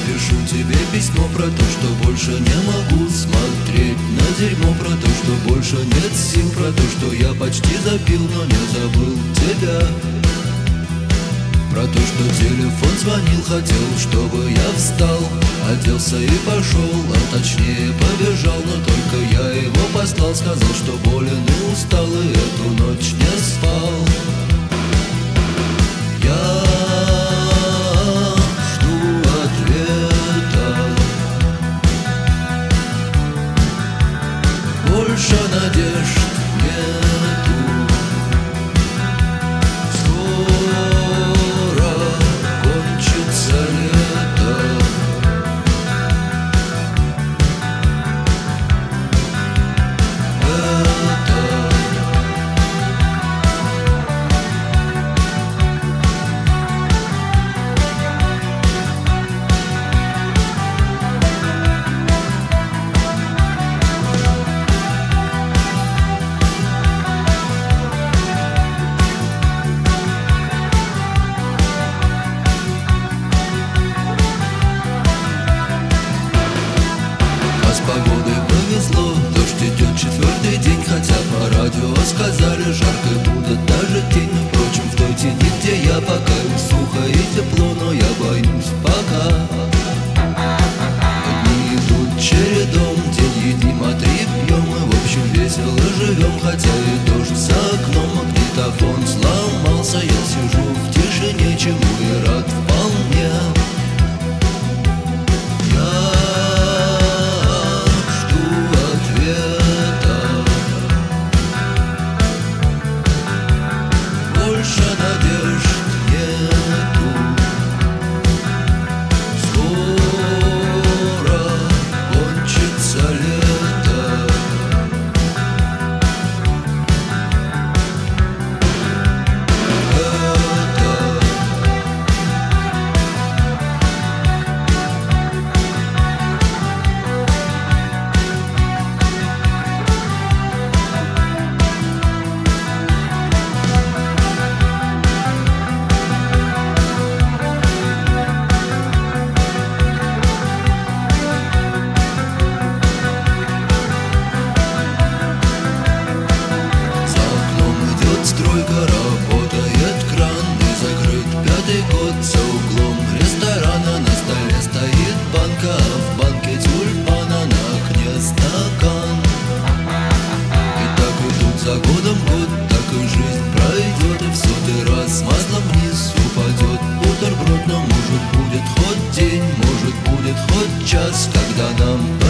напишу тебе письмо про то, что больше не могу смотреть на дерьмо, про то, что больше нет сил, про то, что я почти запил, но не забыл тебя. Про то, что телефон звонил, хотел, чтобы я встал, оделся и пошел, а точнее побежал. Но только я его послал, сказал, что болен и устал, и эту ночь не спал. Я жду ответа, больше надежд нету. С погодой повезло, дождь идет четвертый день, хотя по радио сказали, жарко будет даже тень. Но, впрочем, в той тени, где я, пока сухо и тепло, но я боюсь пока. Дни идут чередом, день едим, а три пьем, и в общем весело живем, хотя и дождь за окном, магнитофон сломался. Я сижу в тишине, чему и рад вполне. Больше надежд нету. Скоро кончится лето. Стройка, работает кран, и закрыт пятый год. За углом ресторана на столе стоит банка, а в банке тюльпана, на окне стакан. И так идут за годом год, так и жизнь пройдет, и в сотый раз маслом вниз упадет бутерброд. Но может будет хоть день, может будет хоть час, когда нам